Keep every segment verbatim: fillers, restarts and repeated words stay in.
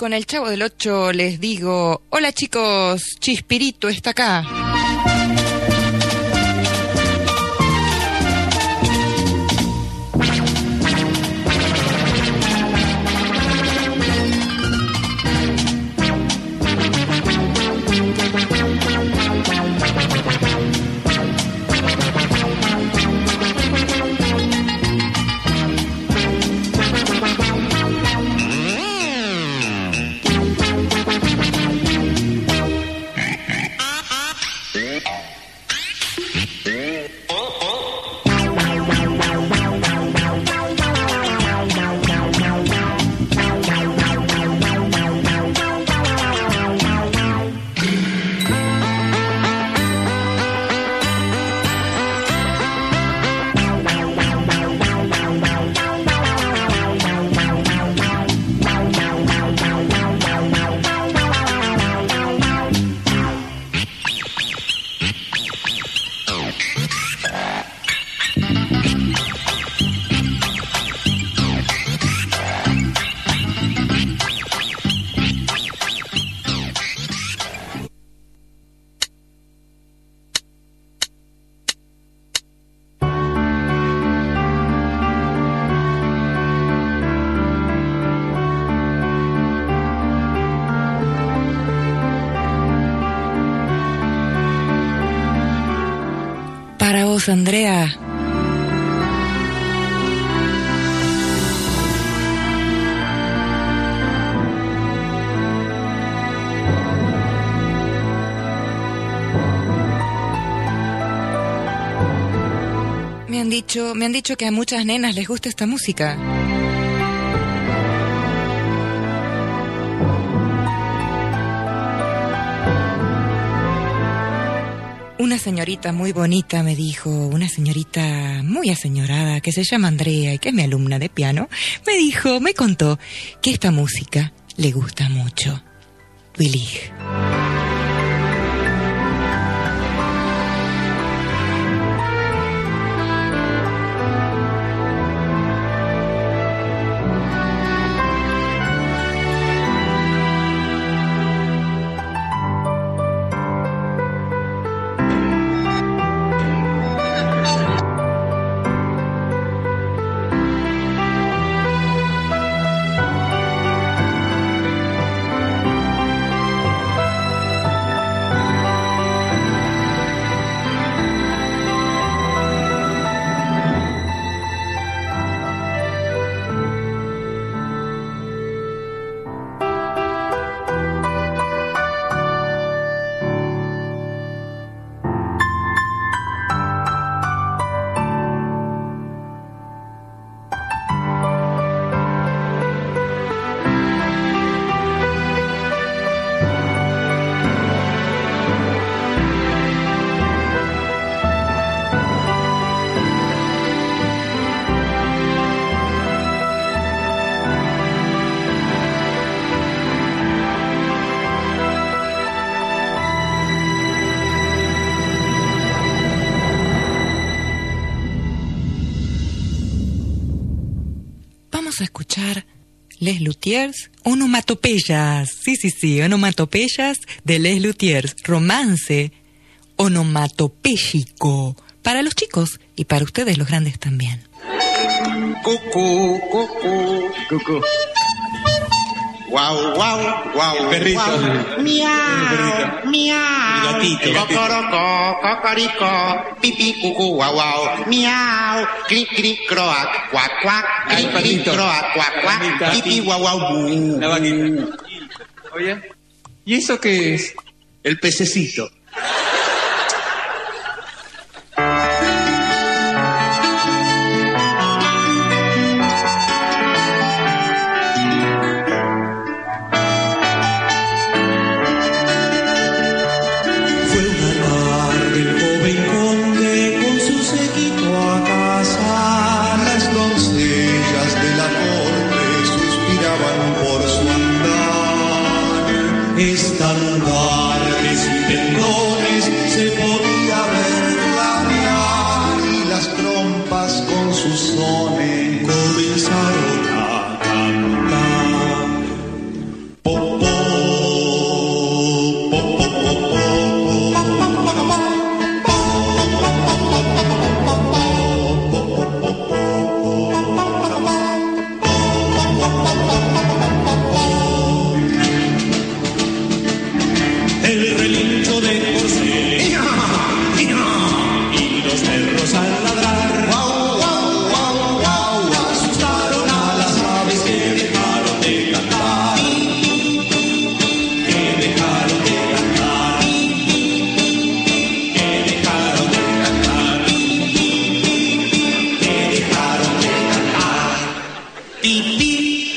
con el Chavo del Ocho les digo, hola chicos, Chispirito está acá. Para vos, Andrea. Me han dicho, me han dicho que a muchas nenas les gusta esta música. Una señorita muy bonita me dijo, una señorita muy aseñorada que se llama Andrea y que es mi alumna de piano, me dijo, me contó que esta música le gusta mucho. Willy. A escuchar Les Luthiers, onomatopeyas, sí, sí, sí, onomatopeyas de Les Luthiers, romance onomatopéyico, para los chicos y para ustedes los grandes también. Cucú, cucú, cucú. Guau, guau, guau. El perrito. Guau. Miau, miau. El gatito, el gatito. Cocoroco, cocorico, pipí, cucú, guau, guau. Miau, clic, clic, croac, cuac, cuac. Ay, Clic, clic, patito. croac, cuac, cuac. Pipí, guau, guau, bu. La vaquita. Oye, ¿y eso qué es? El pececito. Estandartes y pendones se podía ver flamear y las trompas con sus sones comenzaron a cantar. Por pipí.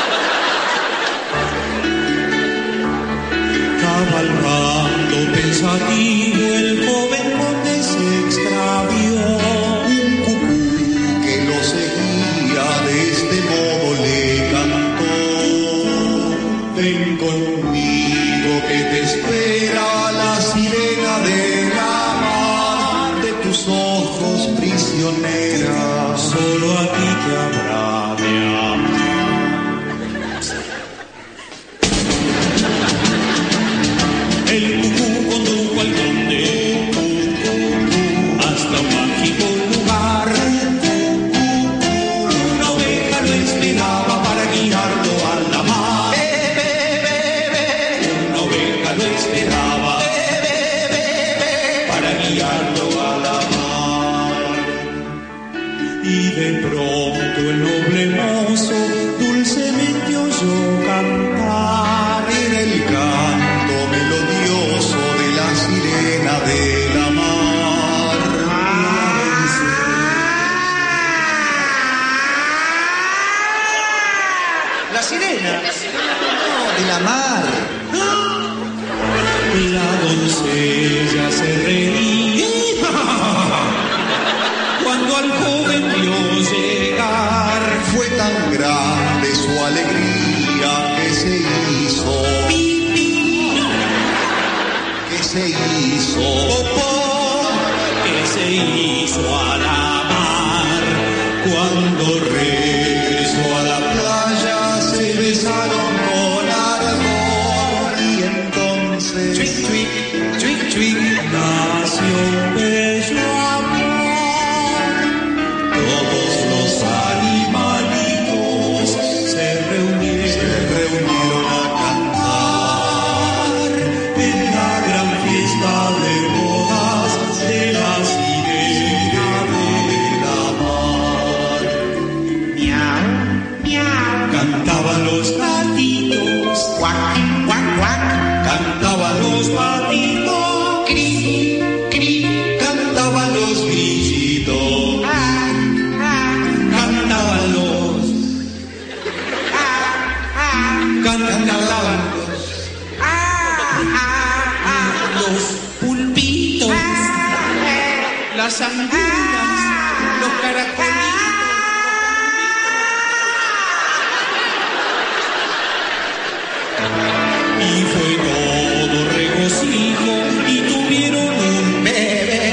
Cabalgando pensativo el joven conde se extravió. Un cucú que lo seguía de este modo le cantó: ven conmigo que te espera la sirena de la mar, de tus ojos prisionera, solo a ti te habrá de amar. El cucú condujo al conde hasta un mágico lugar. Una oveja lo esperaba para guiarlo a la mar. Una oveja lo esperaba para guiarlo a la mar. Y de pronto el noble mozo dulcemente oyó cantar. Era el canto melodioso de la sirena de la mar. La sirena. No, de la mar. La doncella se reía cuando al joven vio llegar. Fue tan grande su alegría que se hizo pipí, que se hizo popó, que se hizo a la mar. Cuando regresó a la playa se besaron con ardor y entonces Chuic, chuic, chuic, chuic. nació un bello amor. Todos los animalitos se reunieron, se reunieron a cantar en la gran fiesta de bodas de la sirena de la mar. Miau, miau. Cantaban los gatitos, Cuac, cuac, cuac. cantaban los patitos, Cri, cri. cantaban los grillitos, Ah, ah, cantaban los, ah, ah. cantaban Ah, ah, ah. los pulpitos, Las anguilas, los caracolitos. y fue todo regocijo y tuvieron un bebé.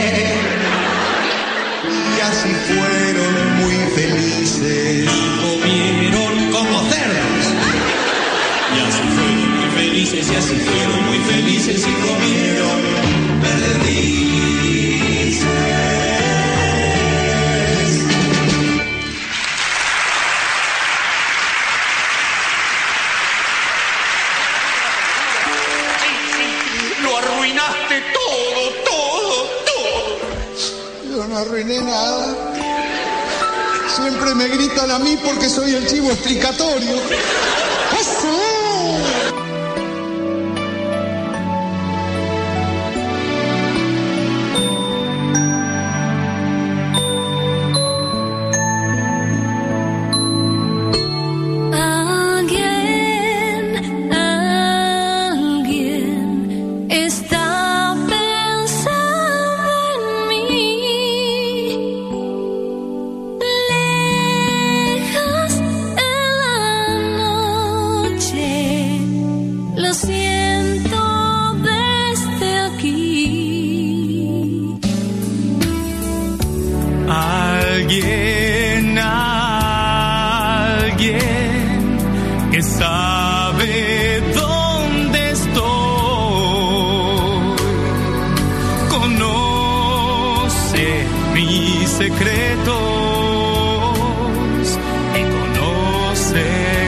Y así fueron muy felices y comieron como cerdos. Y así fueron muy felices y así fueron muy felices y comieron perdices. Lo arruinaste todo, todo, todo. Yo no arruiné nada. Siempre me gritan a mí porque soy el chivo explicatorio. ¡Eso! Alguien, alguien está pensando en mí. Lejos en la noche, lo siento desde aquí. Alguien, alguien que sabe dónde estoy, conoce mis secretos y conoce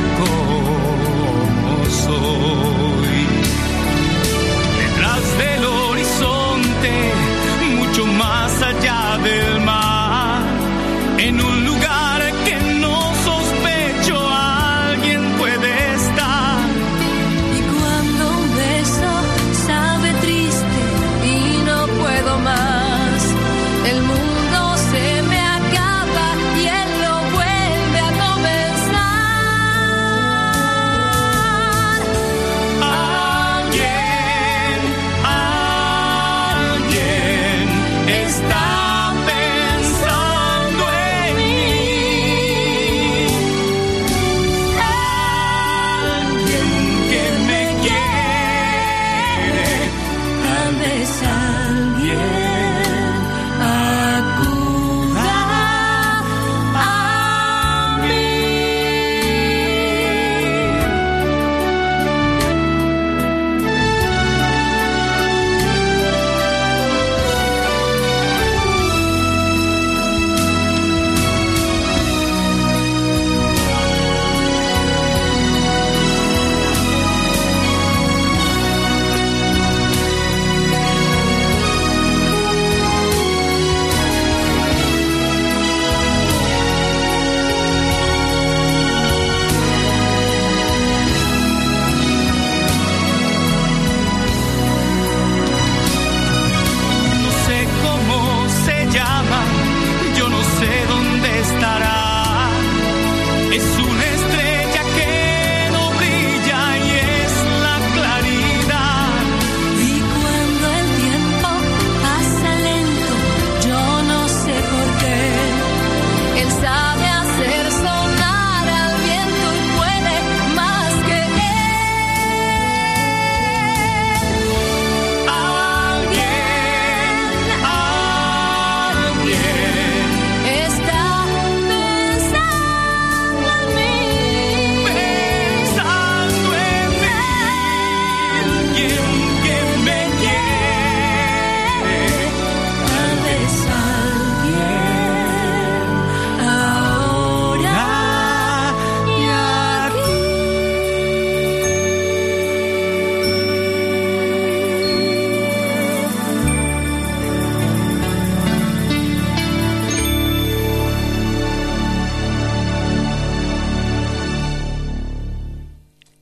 cómo soy. Detrás del horizonte, mucho más allá del mar, en un lugar que no sospecho, alguien puede estar. Y cuando un beso sabe triste y no puedo más, el mundo se me acaba.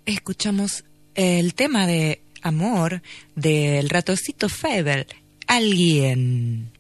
escuchamos el tema de amor del ratoncito Fable, Alguien.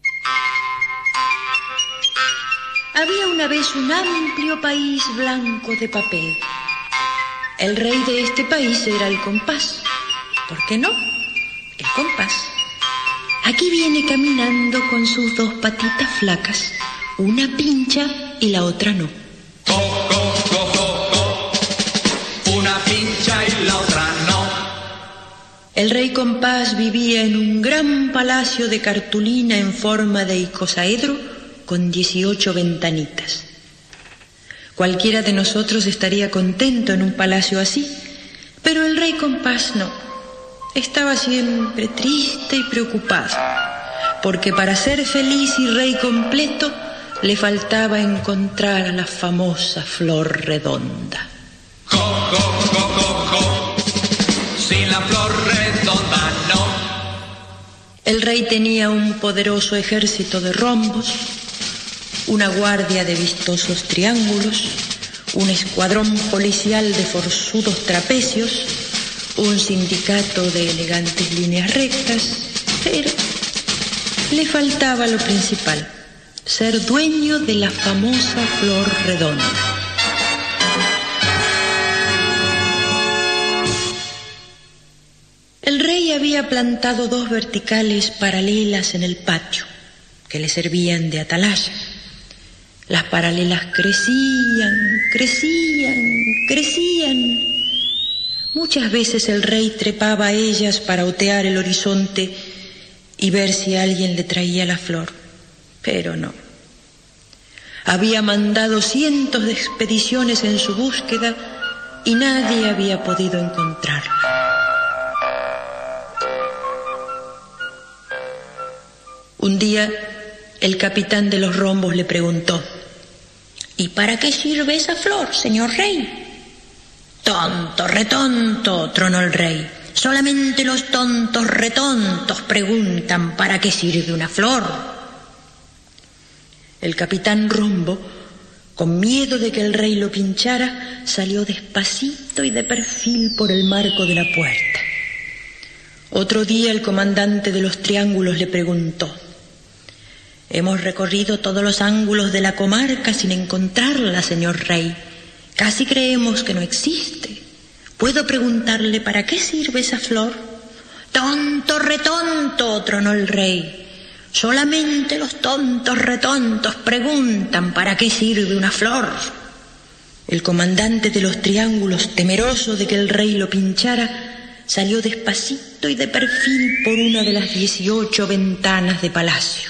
Había una vez un amplio país blanco de papel. El rey de este país era el compás. ¿Por qué no? El compás. Aquí viene caminando con sus dos patitas flacas. Una pincha y la otra no. Co, co, co, co, co. Una pincha y la otra no. El rey compás vivía en un gran palacio de cartulina en forma de icosaedro con dieciocho ventanitas. Cualquiera de nosotros estaría contento en un palacio así, pero el rey compás no. Estaba siempre triste y preocupado, porque para ser feliz y rey completo le faltaba encontrar a la famosa flor redonda. Co, co, co, co, co. Sin la flor redonda no. El rey tenía un poderoso ejército de rombos, una guardia de vistosos triángulos, un escuadrón policial de forzudos trapecios, un sindicato de elegantes líneas rectas, pero le faltaba lo principal, ser dueño de la famosa flor redonda. El rey había plantado dos verticales paralelas en el patio, que le servían de atalaya. Las paralelas crecían, crecían, crecían. Muchas veces el rey trepaba a ellas para otear el horizonte y ver si alguien le traía la flor, pero no. Había mandado cientos de expediciones en su búsqueda y nadie había podido encontrarla. Un día, el capitán de los rombos le preguntó: ¿y para qué sirve esa flor, señor rey? Tonto, retonto, tronó el rey. Solamente los tontos retontos preguntan para qué sirve una flor. El capitán Rombo, con miedo de que el rey lo pinchara, salió despacito y de perfil por el marco de la puerta. Otro día el comandante de los triángulos le preguntó: hemos recorrido todos los ángulos de la comarca sin encontrarla, señor rey. Casi creemos que no existe. ¿Puedo preguntarle para qué sirve esa flor? Tonto, retonto, tronó el rey. Solamente los tontos retontos preguntan para qué sirve una flor. El comandante de los triángulos, temeroso de que el rey lo pinchara, salió despacito y de perfil por una de las dieciocho ventanas de palacio.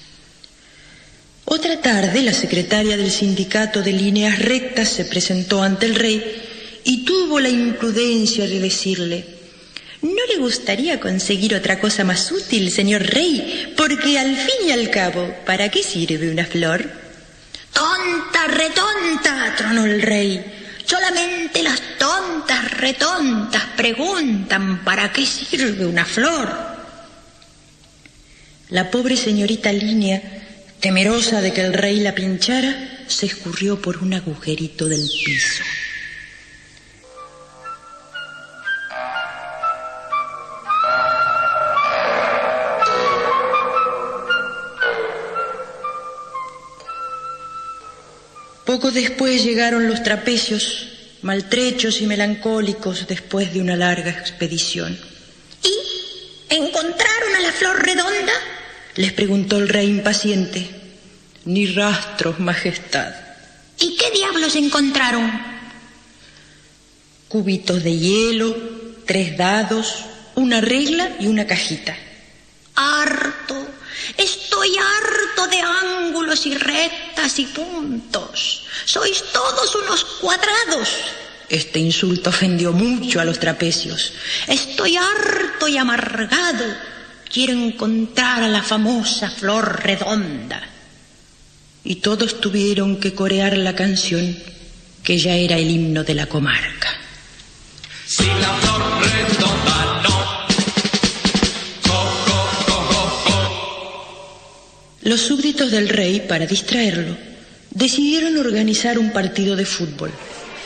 Otra tarde, la secretaria del sindicato de líneas rectas se presentó ante el rey y tuvo la imprudencia de decirle: ¿no le gustaría conseguir otra cosa más útil, señor rey? Porque al fin y al cabo, ¿para qué sirve una flor? ¡Tonta, retonta!, tronó el rey. Solamente las tontas, retontas preguntan para qué sirve una flor. La pobre señorita Línea, temerosa de que el rey la pinchara, se escurrió por un agujerito del piso. Poco después llegaron los trapecios, maltrechos y melancólicos después de una larga expedición. ¿Y encontraron a la flor redonda?, les preguntó el rey impaciente. Ni rastros, majestad. ¿Y qué diablos encontraron? Cubitos de hielo, tres dados, una regla y una cajita. Harto, estoy harto de ángulos y rectas y puntos. Sois todos unos cuadrados. Este insulto ofendió mucho a los trapecios. Estoy harto y amargado. Quiero encontrar a la famosa flor redonda. Y todos tuvieron que corear la canción, que ya era el himno de la comarca. Sin la flor redonda no. Co, co, co, co, co. Los súbditos del rey, para distraerlo, decidieron organizar un partido de fútbol.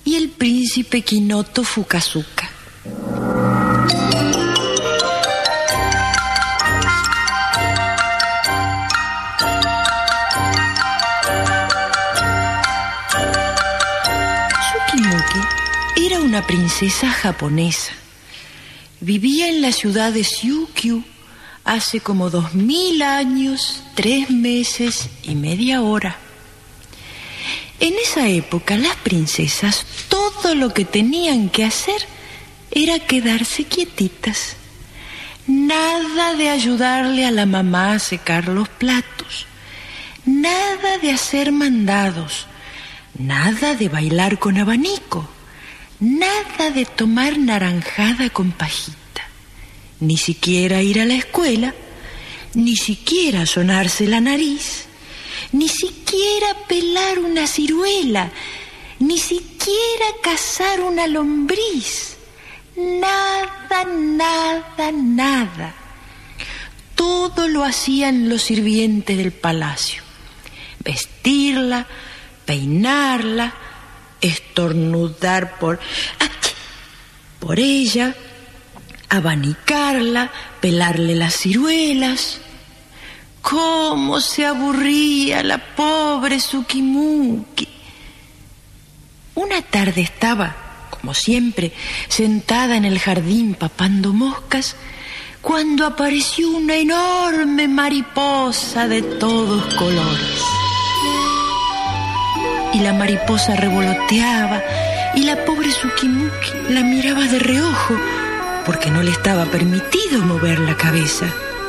y el príncipe Kinoto Fukazuka. Tsukimuki era una princesa japonesa. Vivía en la ciudad de Syukyu hace como dos mil años, tres meses y media hora. En esa época las princesas todo lo que tenían que hacer era quedarse quietitas. Nada de ayudarle a la mamá a secar los platos, nada de hacer mandados, nada de bailar con abanico, nada de tomar naranjada con pajita, ni siquiera ir a la escuela, ni siquiera sonarse la nariz, ni siquiera pelar una ciruela, ni siquiera cazar una lombriz. Nada, nada, nada. Todo lo hacían los sirvientes del palacio. Vestirla, peinarla, estornudar por, ¡ach!, por ella, abanicarla, pelarle las ciruelas. ¡Cómo se aburría la pobre Tsukimuki! Una tarde estaba, como siempre, sentada en el jardín papando moscas, cuando apareció una enorme mariposa de todos colores. Y la mariposa revoloteaba y la pobre Tsukimuki la miraba de reojo porque no le estaba permitido mover la cabeza.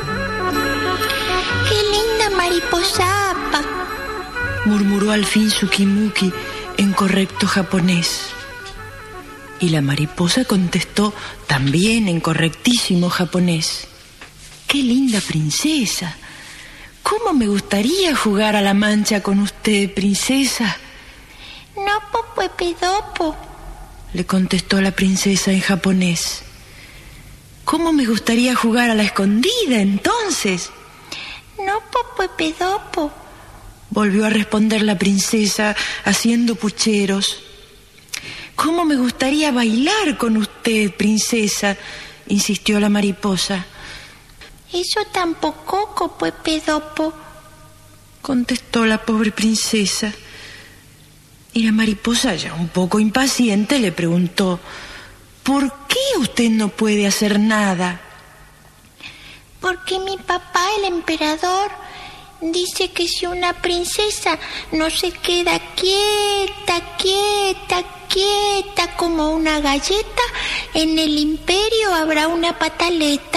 ¡Qué linda mariposapa!, murmuró al fin Tsukimuki en correcto japonés. Y la mariposa contestó también en correctísimo japonés. ¡Qué linda princesa! ¿Cómo me gustaría jugar a la mancha con usted, princesa? No, popuepedopo, le contestó la princesa en japonés. ¿Cómo me gustaría jugar a la escondida, entonces? No, popuepedopo, volvió a responder la princesa haciendo pucheros. ¿Cómo me gustaría bailar con usted, princesa?, insistió la mariposa. Eso tampoco, popuepedopo, contestó la pobre princesa. Y la mariposa, ya un poco impaciente, le preguntó: ¿por qué usted no puede hacer nada? Porque mi papá, el emperador, dice que si una princesa no se queda quieta, quieta, quieta como una galleta, en el imperio habrá una pataleta.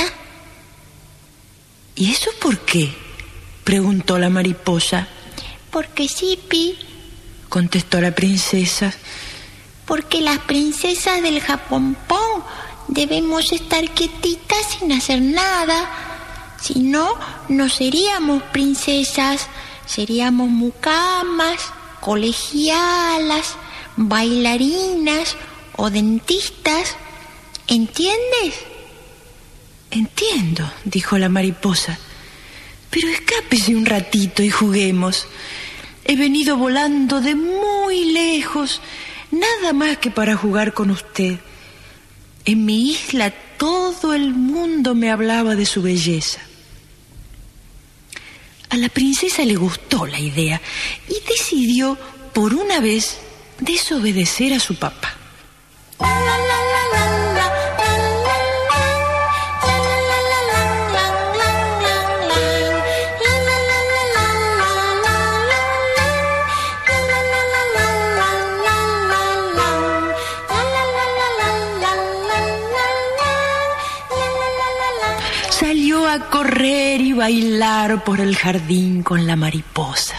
¿Y eso por qué?, preguntó la mariposa. Porque sí, Pi, contestó la princesa. Porque las princesas del Japonpón debemos estar quietitas sin hacer nada. Si no, no seríamos princesas, seríamos mucamas, colegialas, bailarinas o dentistas. ¿Entiendes? Entiendo, dijo la mariposa. Pero escápese un ratito y juguemos. He venido volando de muy lejos, nada más que para jugar con usted. En mi isla todo el mundo me hablaba de su belleza. A la princesa le gustó la idea y decidió, por una vez, desobedecer a su papá. Salió a correr y bailar por el jardín con la mariposa.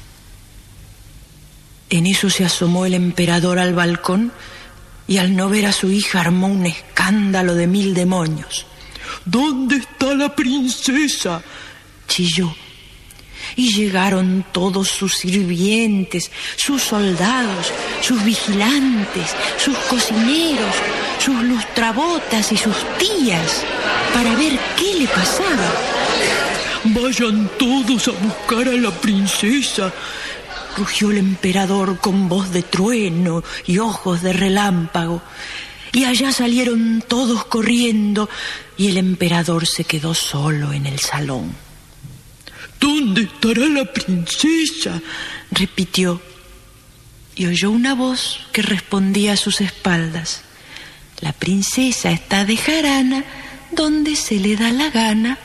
En eso se asomó el emperador al balcón y al no ver a su hija armó un escándalo de mil demonios. ¿Dónde está la princesa?, chilló. Y llegaron todos sus sirvientes, sus soldados, sus vigilantes, sus cocineros, sus lustrabotas y sus tías para ver qué le pasaba. Vayan todos a buscar a la princesa, rugió el emperador con voz de trueno y ojos de relámpago. Y allá salieron todos corriendo y el emperador se quedó solo en el salón. ¿Dónde estará la princesa?, repitió. Y oyó una voz que respondía a sus espaldas. La princesa está de jarana donde se le da la gana.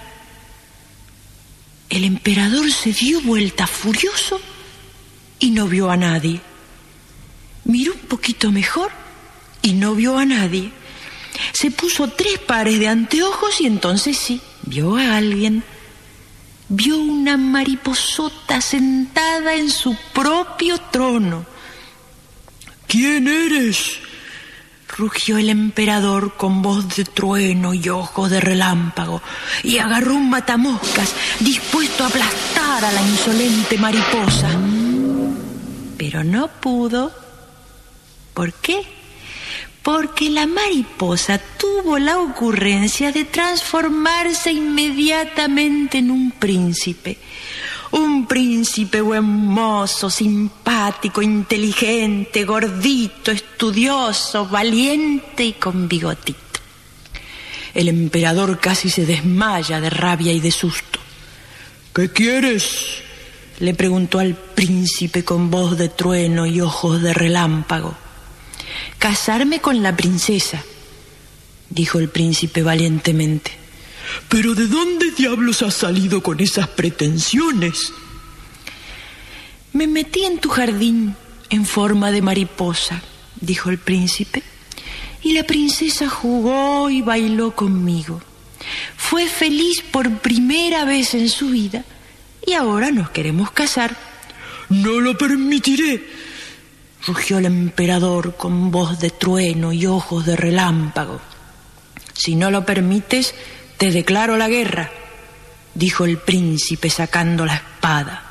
El emperador se dio vuelta furioso y no vio a nadie. Miró un poquito mejor y no vio a nadie. Se puso tres pares de anteojos y entonces sí, vio a alguien. Vio una mariposota sentada en su propio trono. ¿Quién eres?, rugió el emperador con voz de trueno y ojos de relámpago, y agarró un matamoscas dispuesto a aplastar a la insolente mariposa. Pero no pudo. ¿Por qué? Porque la mariposa tuvo la ocurrencia de transformarse inmediatamente en un príncipe. Un príncipe buen mozo, simpático, inteligente, gordito, estudioso, valiente y con bigotito. El emperador casi se desmaya de rabia y de susto. ¿Qué quieres?, le preguntó al príncipe con voz de trueno y ojos de relámpago. Casarme con la princesa, dijo el príncipe valientemente. ¿Pero de dónde diablos has salido con esas pretensiones? Me metí en tu jardín en forma de mariposa, dijo el príncipe, y la princesa jugó y bailó conmigo. Fue feliz por primera vez en su vida y ahora nos queremos casar. No lo permitiré, rugió el emperador con voz de trueno y ojos de relámpago. Si no lo permites, te declaro la guerra, dijo el príncipe sacando la espada.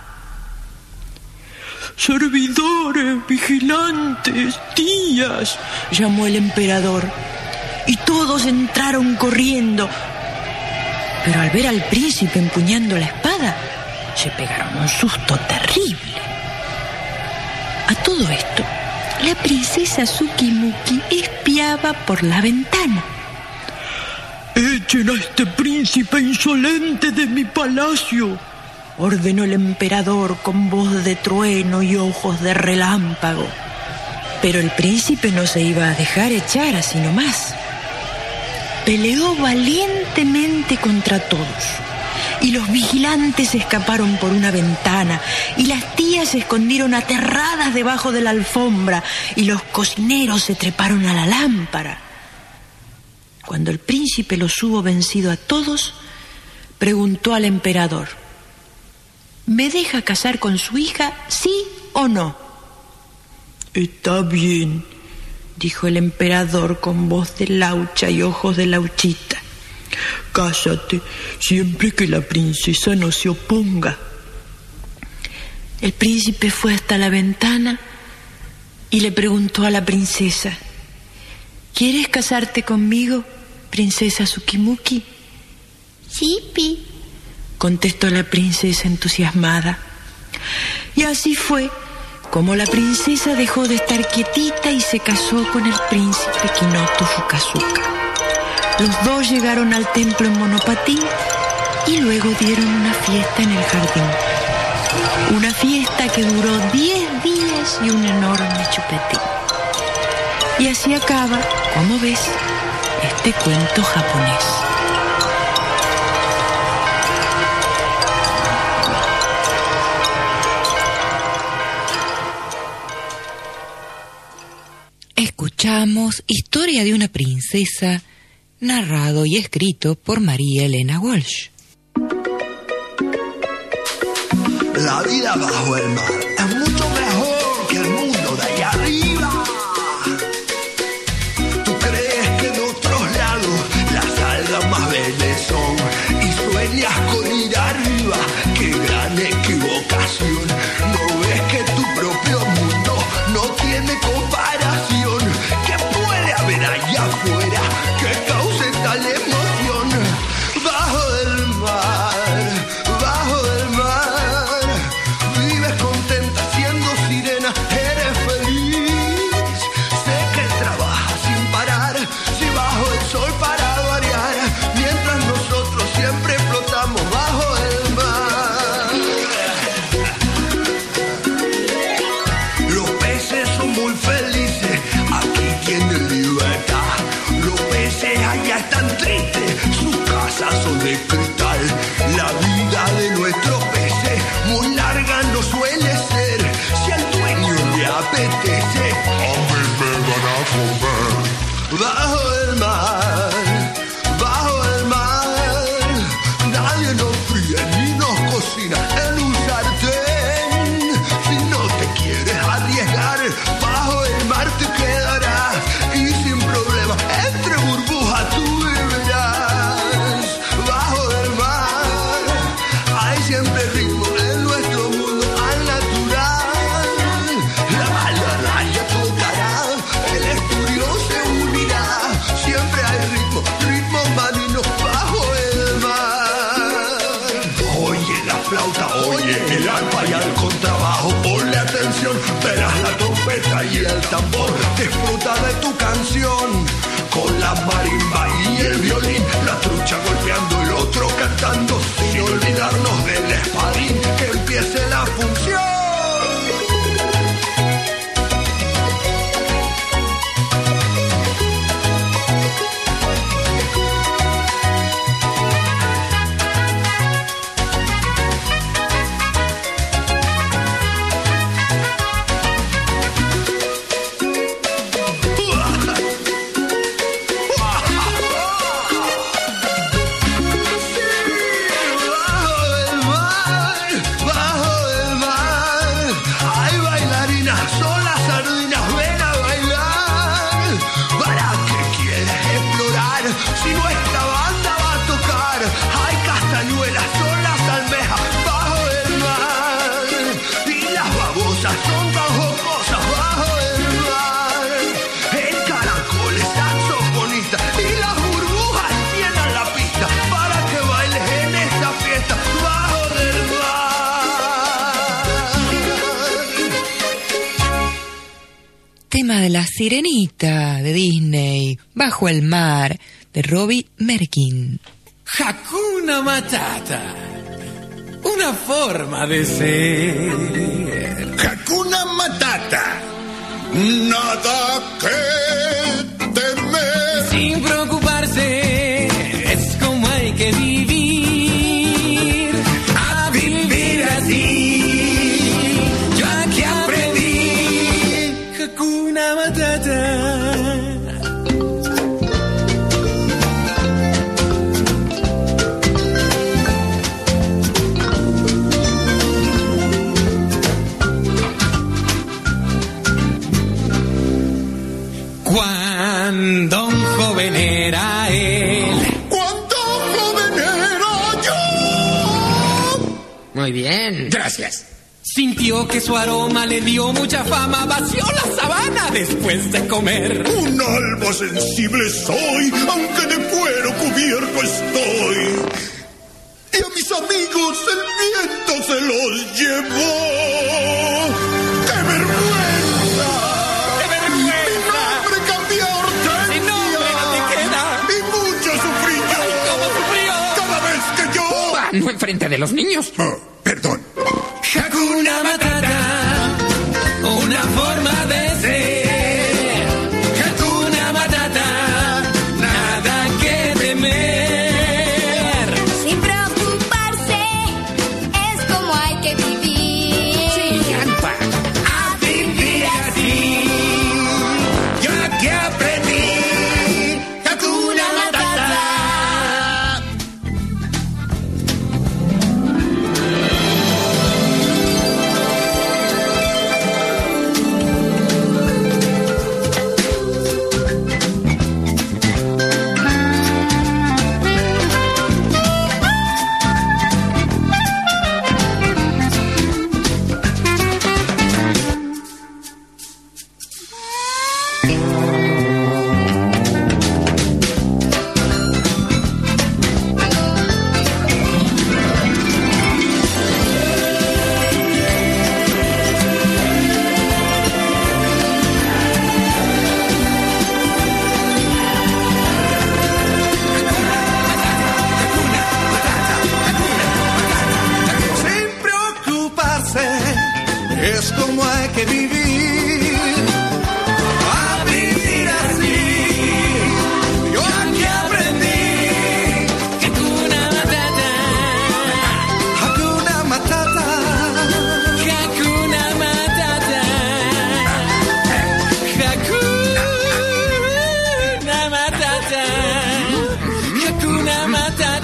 Servidores, vigilantes, tías, llamó el emperador, y todos entraron corriendo. Pero al ver al príncipe empuñando la espada, se pegaron un susto terrible. A todo esto, la princesa Sukimuki espiaba por la ventana. ¡Echen a este príncipe insolente de mi palacio!, ordenó el emperador con voz de trueno y ojos de relámpago. Pero el príncipe no se iba a dejar echar así nomás. Peleó valientemente contra todos, y los vigilantes escaparon por una ventana, y las tías se escondieron aterradas debajo de la alfombra, y los cocineros se treparon a la lámpara. Cuando el príncipe los hubo vencido a todos, preguntó al emperador: ¿me deja casar con su hija, sí o no? Está bien, dijo el emperador con voz de laucha y ojos de lauchita. Cásate, siempre que la princesa no se oponga. El príncipe fue hasta la ventana y le preguntó a la princesa: ¿quieres casarte conmigo, princesa Sukimuki? Sí, Pi, contestó la princesa entusiasmada. Y así fue como la princesa dejó de estar quietita y se casó con el príncipe Kinoto Fukazuka. Los dos llegaron al templo en monopatín y luego dieron una fiesta en el jardín. Una fiesta que duró diez días y un enorme chupetín. Y así acaba, como ves, este cuento japonés. Escuchamos Historia de una princesa, narrado y escrito por María Elena Walsh. La vida bajo el mar es mucho mejor que el mundo de allá arriba. Tú crees que en otros lados las algas más verdes son y sueñas con ir arriba. ¡Qué gran equivocación! ¿No ves que tu propio mundo no tiene comparación? ¿Qué puede haber allá afuera que cause tal emoción? Bajo el mar, bajo el mar, vives contenta siendo bajo el mar, bajo el mar. Nadie nos fríe ni nos cocina en un sartén. Si no te quieres arriesgar, bajo el mar te quedarás y sin problema entre burbujas tú vivirás. Bajo el mar hay siempre ritmo en nuestro mundo al natural. La malarraya tocará, el estudio se unirá. Siempre hay ritmo, ritmo marino bajo el mar. Oye la flauta, oye el arpa y al contrabajo, ponle atención, verás la trompeta y el tambor. Disfruta de tu canción con la marimba y el violín, la trucha golpeando, el otro cantando, sin olvidarnos del espadín. Que empiece la función. De La Sirenita de Disney, Bajo el Mar, de Robbie Merkin. Hakuna Matata, una forma de ser. Hakuna Matata, nada que temer. Sin preocuparse, es como hay que vivir. A vivir así. Cuando un joven era él. Cuando joven era yo. Muy bien. Gracias. Sintió que su aroma le dio mucha fama, vació la sabana después de comer. Un alma sensible soy, aunque de cuero cubierto estoy. Y a mis amigos el viento se los llevó. ¡Qué vergüenza! ¡Qué vergüenza! Mi nombre cambió hortensia. ¡Mi nombre no te queda! Y mucho sufrí yo. ¡Ay, cómo sufrió! Cada vez que yo... Ah, no enfrente de los niños. Oh, perdón. Hakuna Matata, una forma de ser. Hakuna Matata, nada que temer. Sin preocuparse, es como hay que vivir. Sí, Ampa. A vivir así. Yo aquí aprendí. Hakuna Matata.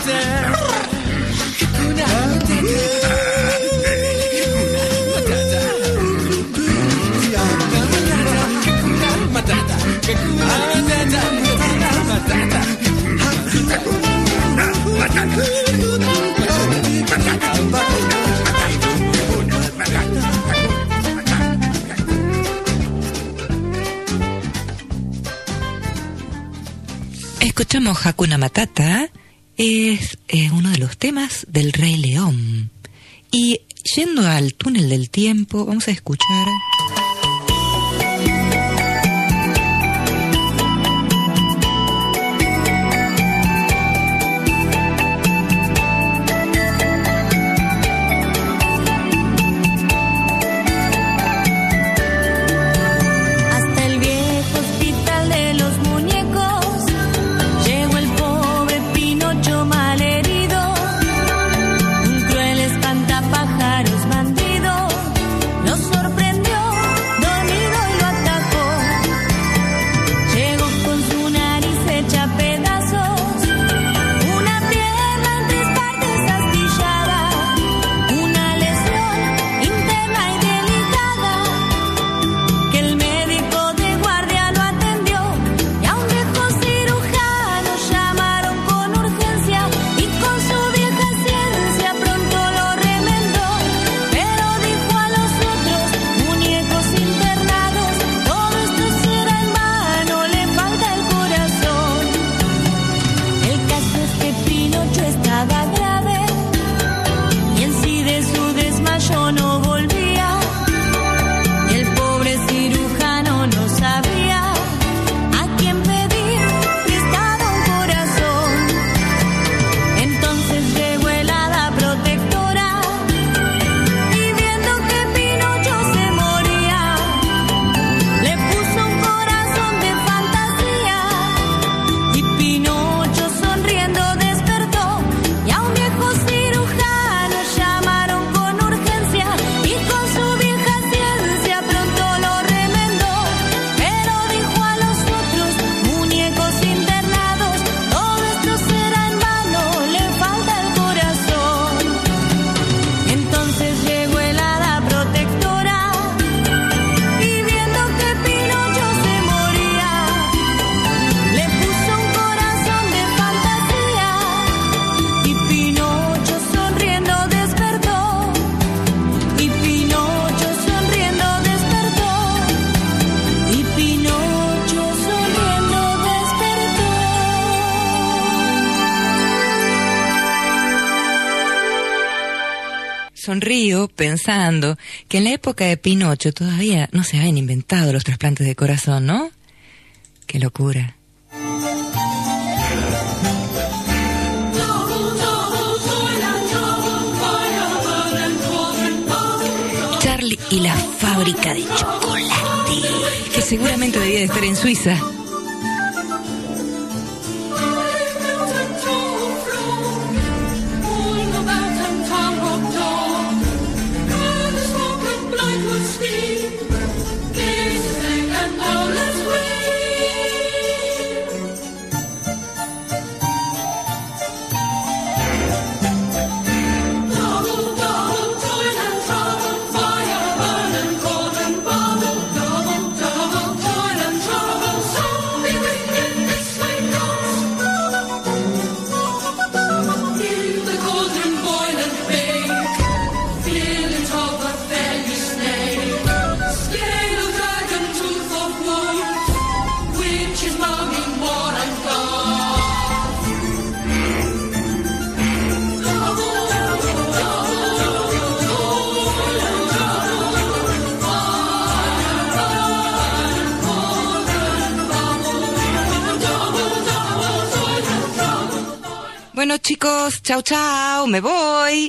Escuchamos Hakuna Matata, es eh, uno de los temas del Rey León. Y yendo al túnel del tiempo, vamos a escuchar... Pájaros bandidos, los sorprendió. Sonrío pensando que en la época de Pinocho todavía no se habían inventado los trasplantes de corazón, ¿no? ¡Qué locura! Charlie y la fábrica de chocolate, que seguramente debía de estar en Suiza. Bueno, chicos, chao, chao, me voy.